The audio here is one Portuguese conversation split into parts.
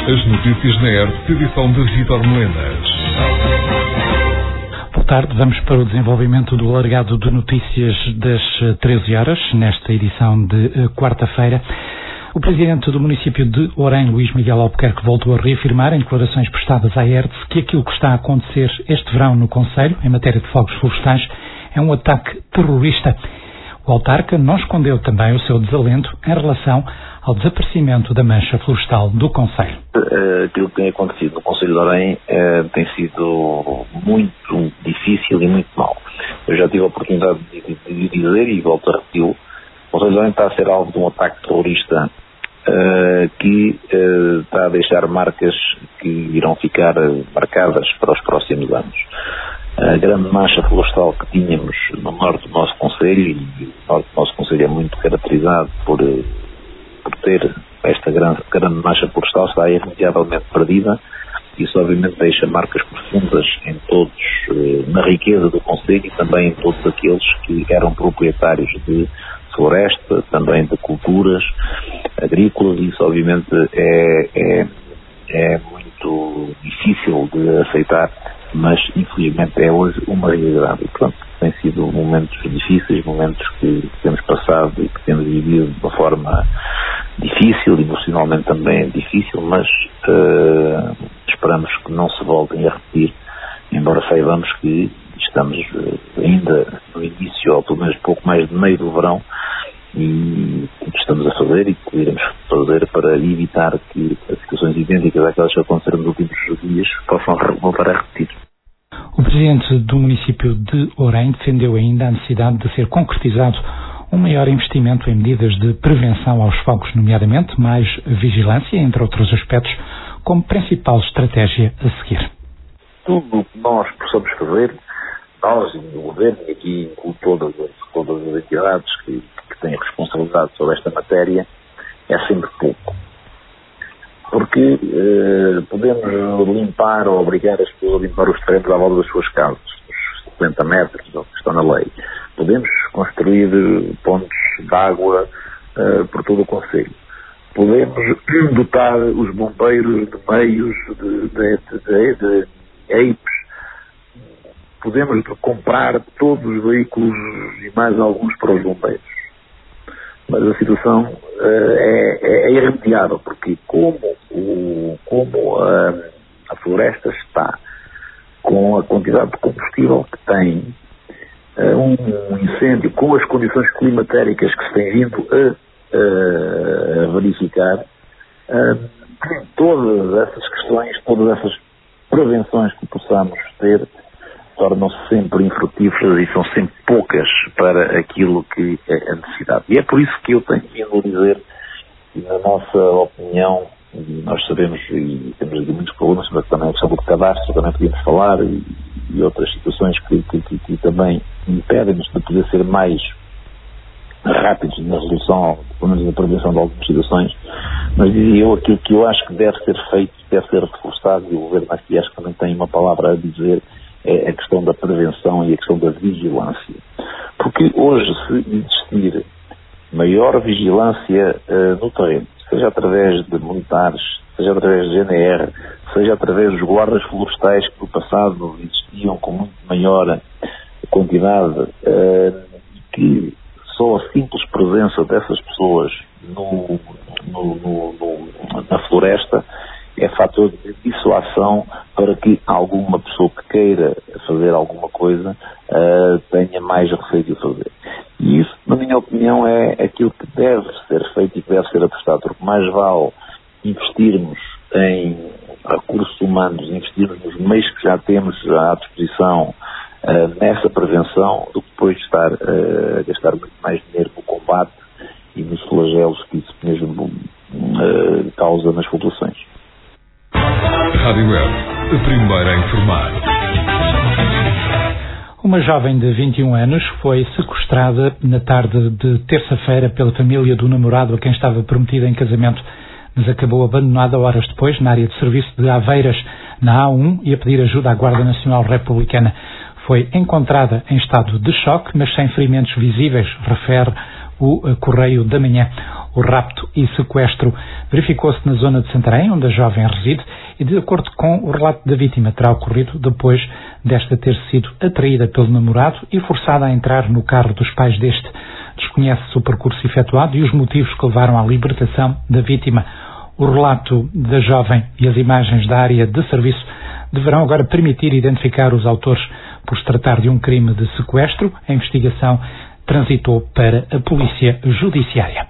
As notícias na ERT, edição de Vítor Melenas. Boa tarde, vamos para o desenvolvimento do alargado de notícias das 13 horas, nesta edição de quarta-feira. O presidente do município de Orém, Luís Miguel Albuquerque, voltou a reafirmar em declarações prestadas à ERT que aquilo que está a acontecer este verão no concelho, em matéria de fogos florestais, é um ataque terrorista. O autarca não escondeu também o seu desalento em relação ao desaparecimento da mancha florestal do concelho. Aquilo que tem acontecido no concelho de Orém tem sido muito difícil e muito mau. Eu já tive a oportunidade de dizer e volto a repetir, o concelho de Orém está a ser alvo de um ataque terrorista que está a deixar marcas que irão ficar marcadas para os próximos anos. A grande mancha florestal que tínhamos no norte do nosso concelho, e o norte do nosso concelho é muito caracterizado por ter esta grande mancha florestal, está irremediavelmente perdida. Isso obviamente deixa marcas profundas em todos, na riqueza do concelho e também em todos aqueles que eram proprietários de floresta, também de culturas agrícolas. Isso obviamente é muito difícil de aceitar, mas infelizmente é hoje uma realidade. E pronto, tem sido momentos difíceis, momentos que temos passado e que temos vivido de uma forma difícil, emocionalmente também difícil, mas esperamos que não se voltem a repetir, embora saibamos que estamos ainda no início, ou pelo menos pouco mais de meio do verão, e o que estamos a fazer e que iremos fazer para evitar que as situações idênticas àquelas que aconteceram nos últimos dias possam voltar a repetir. O presidente do município de Orém defendeu ainda a necessidade de ser concretizado um maior investimento em medidas de prevenção aos fogos, nomeadamente mais vigilância, entre outros aspectos, como principal estratégia a seguir. Tudo o que nós possamos fazer, nós e o Governo, e aqui incluo todas as entidades que têm responsabilidade sobre esta matéria, é sempre pouco. Porque podemos limpar ou obrigar as pessoas a limpar os terrenos à volta das suas casas, os 50 metros, que estão na lei. Podemos construir pontes de água por todo o concelho. Podemos dotar os bombeiros de meios, de EIPs. Podemos comprar todos os veículos e mais alguns para os bombeiros. Mas a situação é irremediável, porque como a floresta está com a quantidade de combustível que tem, um incêndio com as condições climatéricas que se tem vindo a verificar, todas essas questões, todas essas prevenções que possamos ter, tornam-se sempre infrutíferas e são sempre poucas para aquilo que é a necessidade. E é por isso que eu tenho vindo a dizer, na nossa opinião, e nós sabemos, e temos aqui muitos problemas, mas também a questão do cadastro, também podíamos falar, e outras situações que também impedem-nos de poder ser mais rápidos na resolução, pelo menos na prevenção de algumas situações, mas dizia eu, aquilo que eu acho que deve ser feito, deve ser reforçado, e o Governo aqui acho que também tem uma palavra a dizer, é a questão da prevenção e a questão da vigilância. Porque hoje, se existir maior vigilância no terreno, seja através de militares, seja através de GNR, seja através dos guardas florestais que no passado existiam com muito maior quantidade, que só a simples presença dessas pessoas na floresta é fator de dissuasão para que alguma pessoa que queira fazer alguma coisa tenha mais receio de fazer. E isso, na minha opinião, é aquilo que deve ser feito e que deve ser apostado, porque mais vale investirmos em recursos humanos, investirmos nos meios que já temos à disposição nessa prevenção, do que depois estar a gastar muito mais dinheiro no combate e nos flagelos que isso mesmo causa nas populações. Rádio Web, a primeira a informar. Uma jovem de 21 anos foi sequestrada na tarde de terça-feira pela família do namorado a quem estava prometida em casamento, mas acabou abandonada horas depois na área de serviço de Aveiras, na A1, e a pedir ajuda à Guarda Nacional Republicana. Foi encontrada em estado de choque, mas sem ferimentos visíveis, refere o Correio da Manhã. O rapto e sequestro verificou-se na zona de Santarém, onde a jovem reside, e de acordo com o relato da vítima, terá ocorrido depois desta ter sido atraída pelo namorado e forçada a entrar no carro dos pais deste. Desconhece-se o percurso efetuado e os motivos que levaram à libertação da vítima. O relato da jovem e as imagens da área de serviço deverão agora permitir identificar os autores. Por se tratar de um crime de sequestro, a investigação transitou para a Polícia Judiciária.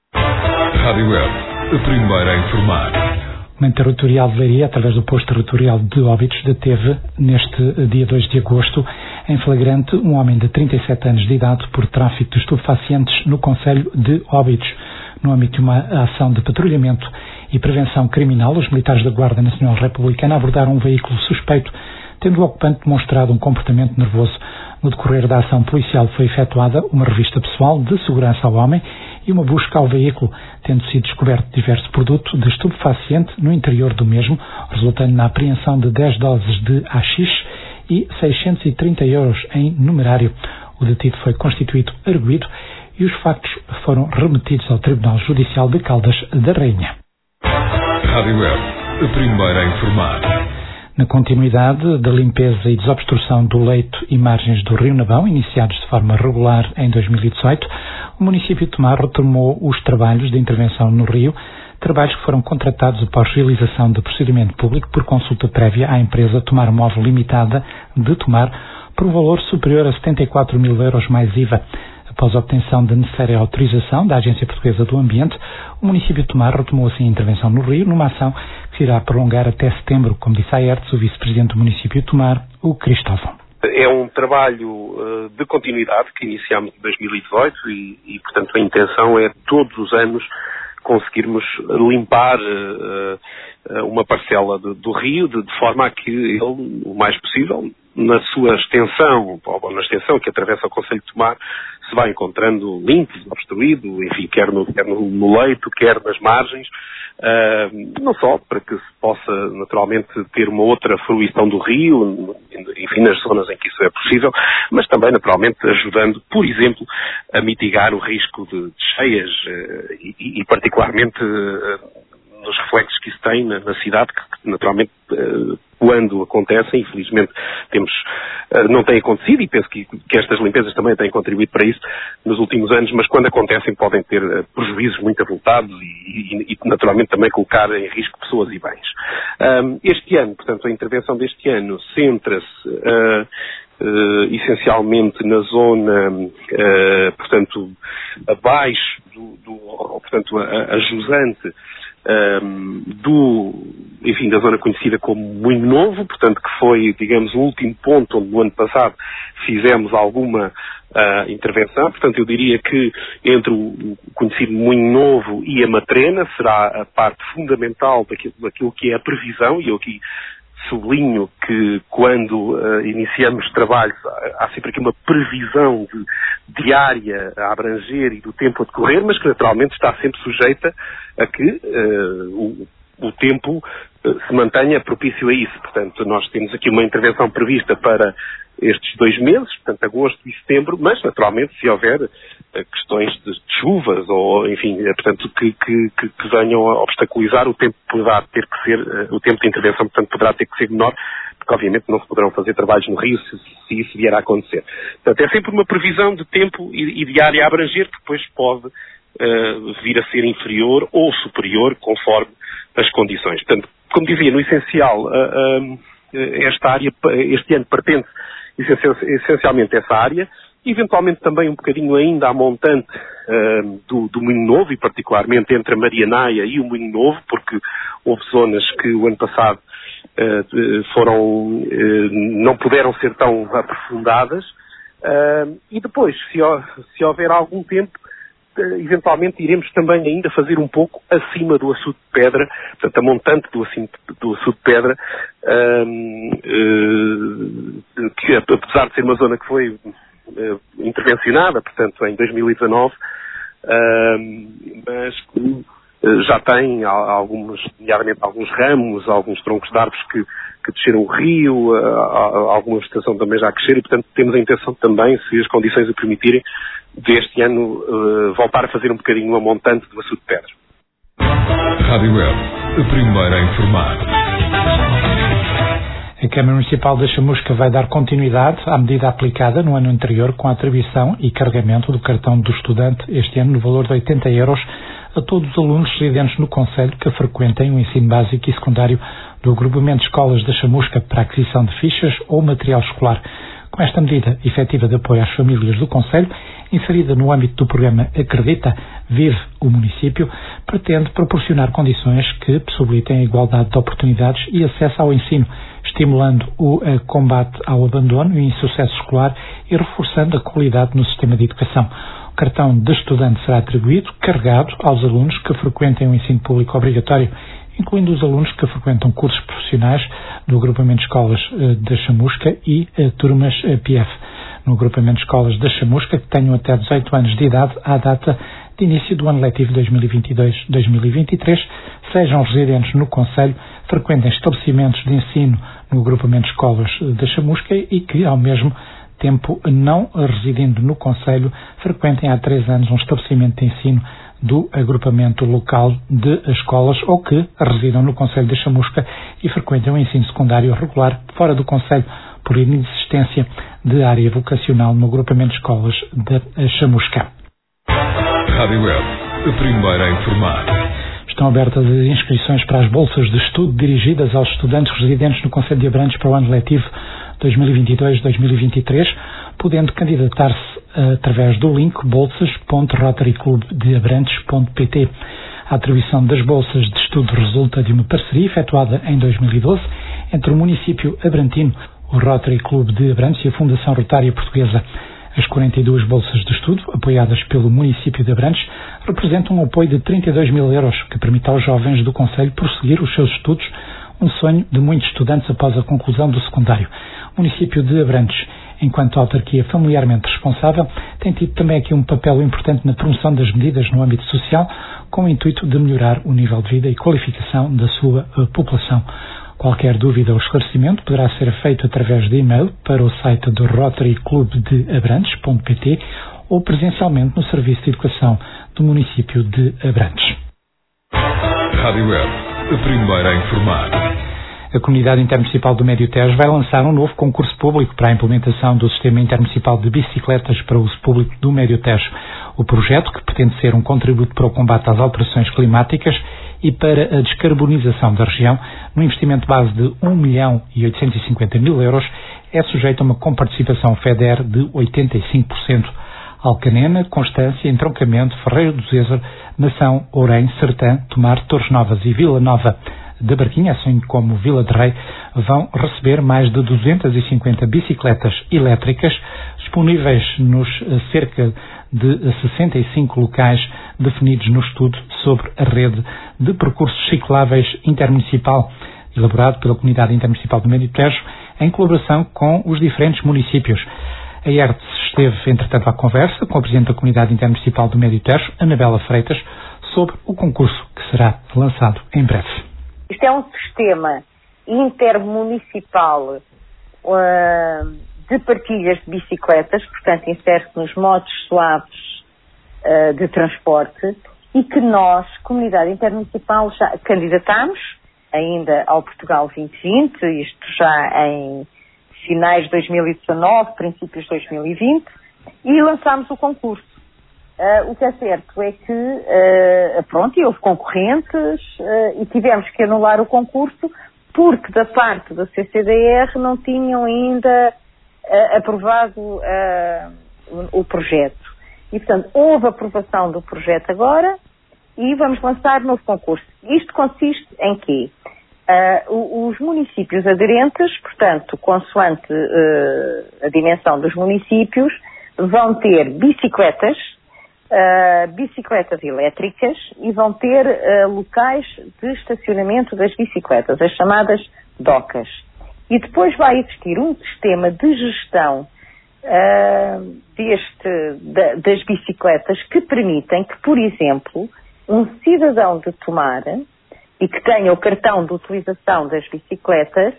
Rádio Web, a primeira a informar. O Comando Territorial de Leiria, através do Posto Territorial de Óbidos, deteve, neste dia 2 de agosto, em flagrante, um homem de 37 anos de idade por tráfico de estupefacientes no concelho de Óbidos. No âmbito de uma ação de patrulhamento e prevenção criminal, os militares da Guarda Nacional Republicana abordaram um veículo suspeito, tendo o ocupante demonstrado um comportamento nervoso. No decorrer da ação policial foi efetuada uma revista pessoal de segurança ao homem e uma busca ao veículo, tendo sido descoberto diverso produto de estupefaciente no interior do mesmo, resultando na apreensão de 10 doses de haxixe e 630 euros em numerário. O detido foi constituído arguido e os factos foram remetidos ao Tribunal Judicial de Caldas da Rainha. Rádio Web, a primeira a informar. Na continuidade da limpeza e desobstrução do leito e margens do Rio Nabão, iniciados de forma regular em 2018, o município de Tomar retomou os trabalhos de intervenção no rio, trabalhos que foram contratados após realização de procedimento público por consulta prévia à empresa Tomar Móvel Limitada de Tomar, por um valor superior a 74 mil euros mais IVA. Após a obtenção da necessária autorização da Agência Portuguesa do Ambiente, o município de Tomar retomou assim a intervenção no rio, numa ação que se irá prolongar até setembro, como disse a ERTS, o vice-presidente do município de Tomar, o Cristóvão. É um trabalho de continuidade que iniciámos em 2018 e, portanto, a intenção é todos os anos conseguirmos limpar uma parcela do rio de forma a que ele, o mais possível, na sua extensão, ou na extensão que atravessa o concelho de Tomar, se vai encontrando limpo, obstruído, enfim, quer no leito, quer nas margens, não só para que se possa naturalmente ter uma outra fruição do rio, enfim, nas zonas em que isso é possível, mas também naturalmente ajudando, por exemplo, a mitigar o risco de cheias e particularmente nos reflexos que isso tem na cidade, que naturalmente quando acontecem, infelizmente não tem acontecido, e penso que estas limpezas também têm contribuído para isso nos últimos anos, mas quando acontecem podem ter prejuízos muito avultados e naturalmente também colocar em risco pessoas e bens. Este ano, portanto, a intervenção deste ano centra-se essencialmente na zona, portanto, abaixo portanto, a jusante da zona conhecida como Moinho Novo, portanto, que foi, digamos, o último ponto onde no ano passado fizemos alguma intervenção. Portanto, eu diria que entre o conhecido Moinho Novo e a Matrena será a parte fundamental daquilo que é a previsão, e eu aqui sublinho que quando iniciamos trabalhos há sempre aqui uma previsão diária a abranger e do tempo a decorrer, mas que naturalmente está sempre sujeita a que o tempo se mantenha propício a isso. Portanto, nós temos aqui uma intervenção prevista para estes 2 meses, portanto, agosto e setembro, mas naturalmente se houver questões de chuvas ou, enfim, portanto, que venham a obstaculizar, o tempo poderá ter que ser, o tempo de intervenção, portanto, poderá ter que ser menor, porque obviamente não se poderão fazer trabalhos no rio se isso vier a acontecer. Portanto, é sempre uma previsão de tempo e de área a abranger que depois pode vir a ser inferior ou superior conforme as condições. Portanto, como dizia, no essencial, esta área, este ano pertence essencialmente a essa área, eventualmente também um bocadinho ainda à montante do Moinho Novo, e particularmente entre a Marianaia e o Moinho Novo, porque houve zonas que o ano passado não puderam ser tão aprofundadas, e depois, se houver algum tempo, eventualmente iremos também ainda fazer um pouco acima do Açude de Pedra, portanto a montante do Açude de Pedra, que apesar de ser uma zona que foi intervencionada, portanto em 2019, mas já tem nomeadamente alguns ramos, alguns troncos de árvores que desceram o rio, alguma vegetação também já a crescer, e portanto temos a intenção também, se as condições o permitirem, deste ano voltar a fazer um bocadinho uma montante do açude de pedra. Rádio Web, a primeira a informar. A Câmara Municipal da Chamusca vai dar continuidade à medida aplicada no ano anterior com a atribuição e carregamento do cartão do estudante este ano no valor de 80 euros a todos os alunos residentes no concelho que frequentem o ensino básico e secundário do agrupamento de escolas da Chamusca para aquisição de fichas ou material escolar. Com esta medida efetiva de apoio às famílias do concelho, inserida no âmbito do programa Acredita, Vive o Município, pretende proporcionar condições que possibilitem a igualdade de oportunidades e acesso ao ensino, estimulando o combate ao abandono e insucesso escolar e reforçando a qualidade no sistema de educação. O cartão de estudante será atribuído, carregado aos alunos que frequentem o ensino público obrigatório, incluindo os alunos que frequentam cursos profissionais do agrupamento de escolas da Chamusca e turmas PF. No agrupamento de escolas da Chamusca, que tenham até 18 anos de idade à data de início do ano letivo 2022-2023, sejam residentes no concelho, frequentem estabelecimentos de ensino no agrupamento de escolas da Chamusca e que, ao mesmo tempo, não residindo no concelho, frequentem há 3 anos um estabelecimento de ensino do agrupamento local de escolas ou que residam no concelho da Chamusca e frequentem o ensino secundário regular fora do concelho por inexistência de área vocacional no agrupamento de escolas da Chamusca. Rádio Web, a primeira a informar. Estão abertas as inscrições para as bolsas de estudo dirigidas aos estudantes residentes no concelho de Abrantes para o ano letivo 2022-2023, podendo candidatar-se através do link bolsas.rotaryclubdeabrantes.pt. A atribuição das bolsas de estudo resulta de uma parceria efetuada em 2012 entre o município abrantino, o Rotary Clube de Abrantes e a Fundação Rotária Portuguesa. As 42 bolsas de estudo, apoiadas pelo município de Abrantes, representam um apoio de 32 mil euros, que permite aos jovens do concelho prosseguir os seus estudos, um sonho de muitos estudantes após a conclusão do secundário. O município de Abrantes, enquanto autarquia familiarmente responsável, tem tido também aqui um papel importante na promoção das medidas no âmbito social, com o intuito de melhorar o nível de vida e qualificação da sua população. Qualquer dúvida ou esclarecimento poderá ser feito através de e-mail para o site do rotaryclubdeabrantes.pt ou presencialmente no Serviço de Educação do município de Abrantes. Rádio Web, a primeira a informar. A Comunidade Intermunicipal do Médio Tejo vai lançar um novo concurso público para a implementação do Sistema Intermunicipal de Bicicletas para uso público do Médio Tejo. O projeto, que pretende ser um contributo para o combate às alterações climáticas e para a descarbonização da região, no investimento base de 1.850.000 euros, é sujeito a uma comparticipação FEDER de 85%. Alcanena, Constância, Entroncamento, Ferreira do Zezer, Nação, Ourém, Sertã, Tomar, Torres Novas e Vila Nova da Barquinha, assim como Vila de Rei, vão receber mais de 250 bicicletas elétricas disponíveis nos cerca de 65 locais definidos no estudo sobre a rede de percursos cicláveis intermunicipal, elaborado pela Comunidade Intermunicipal do Médio Tejo, em colaboração com os diferentes municípios. A ERTS esteve, entretanto, à conversa com a Presidente da Comunidade Intermunicipal do Médio Tejo, Anabela Freitas, sobre o concurso que será lançado em breve. Isto é um sistema intermunicipal de partilhas de bicicletas, portanto insere-se nos modos suaves de transporte e que nós, Comunidade Intermunicipal, já candidatámos ainda ao Portugal 2020, isto já em finais de 2019, princípios de 2020, e lançámos o concurso. O que é certo é que, houve concorrentes e tivemos que anular o concurso porque da parte do CCDR não tinham ainda aprovado o projeto. E, portanto, houve aprovação do projeto agora e vamos lançar novo concurso. Isto consiste em quê? Os municípios aderentes, portanto, consoante a dimensão dos municípios, vão ter bicicletas elétricas e vão ter locais de estacionamento das bicicletas, as chamadas docas. E depois vai existir um sistema de gestão das bicicletas que permitem que, por exemplo, um cidadão de Tomar e que tenha o cartão de utilização das bicicletas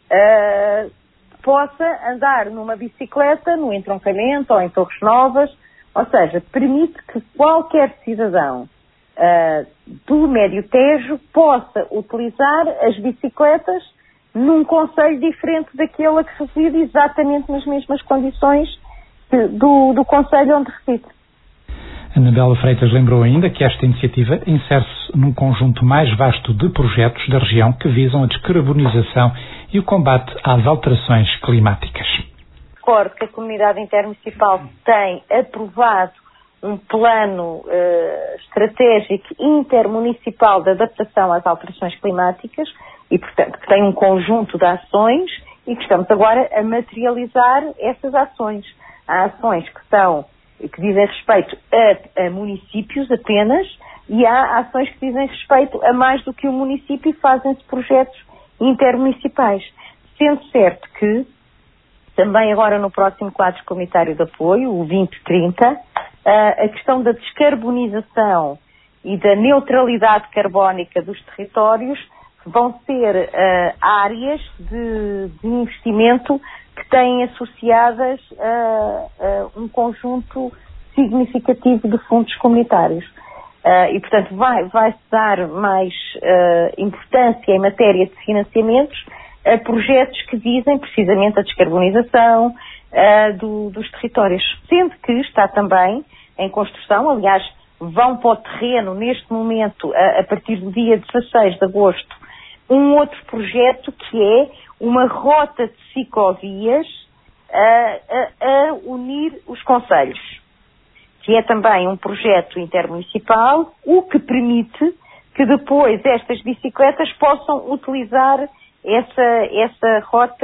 possa andar numa bicicleta no entroncamento ou em Torres Novas, ou seja, permite que qualquer cidadão do Médio Tejo possa utilizar as bicicletas num concelho diferente daquele que reside exatamente nas mesmas condições do concelho onde reside. Anabela Freitas lembrou ainda que esta iniciativa insere-se num conjunto mais vasto de projetos da região que visam a descarbonização e o combate às alterações climáticas. Recordo que a Comunidade Intermunicipal tem aprovado um plano estratégico intermunicipal de adaptação às alterações climáticas e, portanto, que tem um conjunto de ações e que estamos agora a materializar essas ações. Há ações que dizem respeito a municípios apenas e há ações que dizem respeito a mais do que um município e fazem-se projetos intermunicipais. Sendo certo que também agora no próximo quadro comunitário de apoio, o 2030, a questão da descarbonização e da neutralidade carbónica dos territórios vão ser áreas de investimento que têm associadas um conjunto significativo de fundos comunitários. E, portanto, vai-se dar mais importância em matéria de financiamentos a projetos que visem precisamente a descarbonização dos territórios. Sendo que está também em construção, aliás, vão para o terreno neste momento, a partir do dia 16 de agosto, um outro projeto que é uma rota de ciclovias a unir os concelhos, que é também um projeto intermunicipal, o que permite que depois estas bicicletas possam utilizar essas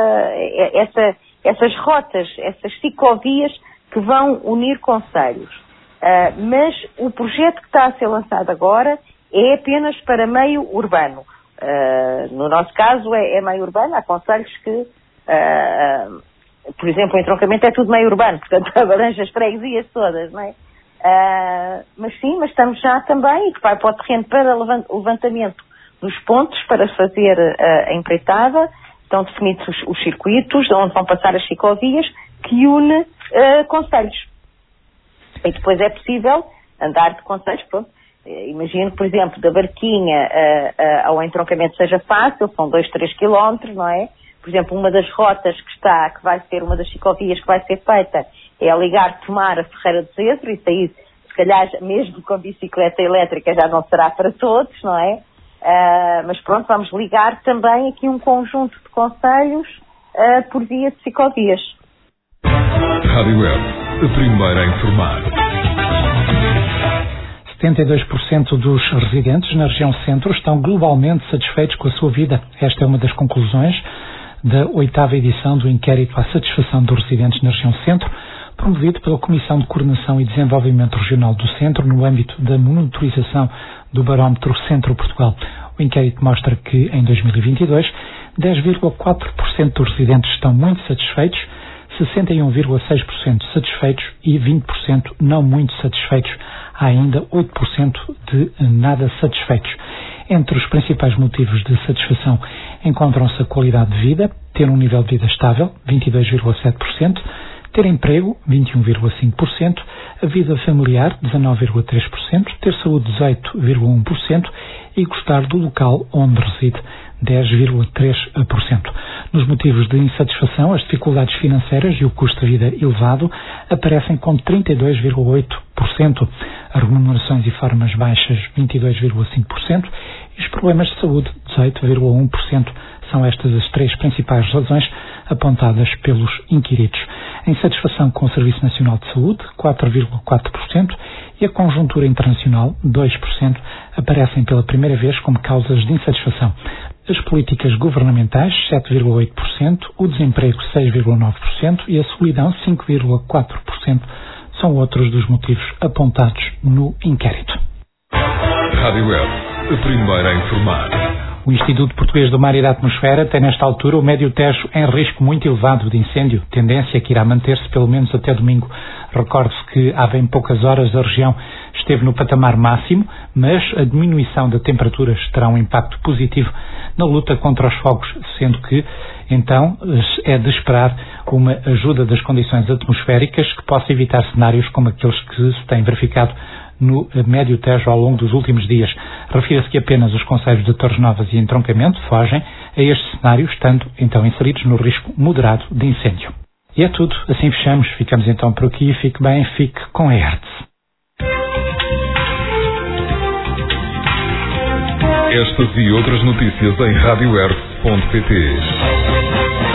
rotas, essas ciclovias que vão unir concelhos. Mas o projeto que está a ser lançado agora é apenas para meio urbano. No nosso caso é meio urbano, há concelhos que, por exemplo, o entroncamento é tudo meio urbano, portanto abaranja as freguesias todas, não é? Mas estamos já também, e que vai para o terreno para levantamento dos pontos para fazer a empreitada, estão definidos os circuitos, onde vão passar as ciclovias, que une concelhos. E depois é possível andar de concelhos, pronto. Imagino, por exemplo, da Barquinha ao entroncamento seja fácil, são 2-3 quilómetros, não é? Por exemplo, uma das rotas que vai ser, uma das ciclovias que vai ser feita é ligar Tomar a Ferreira do Cedro, isso aí, se calhar, mesmo com bicicleta elétrica já não será para todos, não é? Mas pronto, vamos ligar também aqui um conjunto de concelhos por via de ciclovias. Rádio Web, a primeira a informar. 72% dos residentes na região centro estão globalmente satisfeitos com a sua vida. Esta é uma das conclusões da 8ª edição do inquérito à satisfação dos residentes na região centro, promovido pela Comissão de Coordenação e Desenvolvimento Regional do Centro no âmbito da monitorização do Barómetro Centro-Portugal. O inquérito mostra que, em 2022, 10,4% dos residentes estão muito satisfeitos, 61,6% satisfeitos e 20% não muito satisfeitos. Há ainda 8% de nada satisfeitos. Entre os principais motivos de satisfação encontram-se a qualidade de vida, ter um nível de vida estável, 22,7%, ter emprego, 21,5%, a vida familiar, 19,3%, ter saúde, 18,1% e gostar do local onde reside, 10,3%. Nos motivos de insatisfação, as dificuldades financeiras e o custo de vida elevado aparecem com 32,8%, as remunerações e formas baixas, 22,5% e os problemas de saúde, 18,1%. São estas as três principais razões apontadas pelos inquiridos. A insatisfação com o Serviço Nacional de Saúde, 4,4%, e a conjuntura internacional, 2%, aparecem pela primeira vez como causas de insatisfação. As políticas governamentais, 7,8%, o desemprego, 6,9% e a solidão, 5,4%, são outros dos motivos apontados no inquérito. Rádio Web, a primeira a informar. O Instituto Português do Mar e da Atmosfera tem nesta altura o Médio Tejo em risco muito elevado de incêndio, tendência que irá manter-se pelo menos até domingo. Recorde-se que há bem poucas horas a região esteve no patamar máximo, mas a diminuição da temperaturas terá um impacto positivo na luta contra os fogos, sendo que, então, é de esperar uma ajuda das condições atmosféricas que possa evitar cenários como aqueles que se têm verificado no Médio Tejo ao longo dos últimos dias. Refira-se que apenas os concelhos de Torres Novas e Entroncamento fogem a este cenário, estando então inseridos no risco moderado de incêndio. E é tudo, assim fechamos, ficamos então por aqui, fique bem, fique com a ERTZ. Estas e outras notícias em radioertz.pt.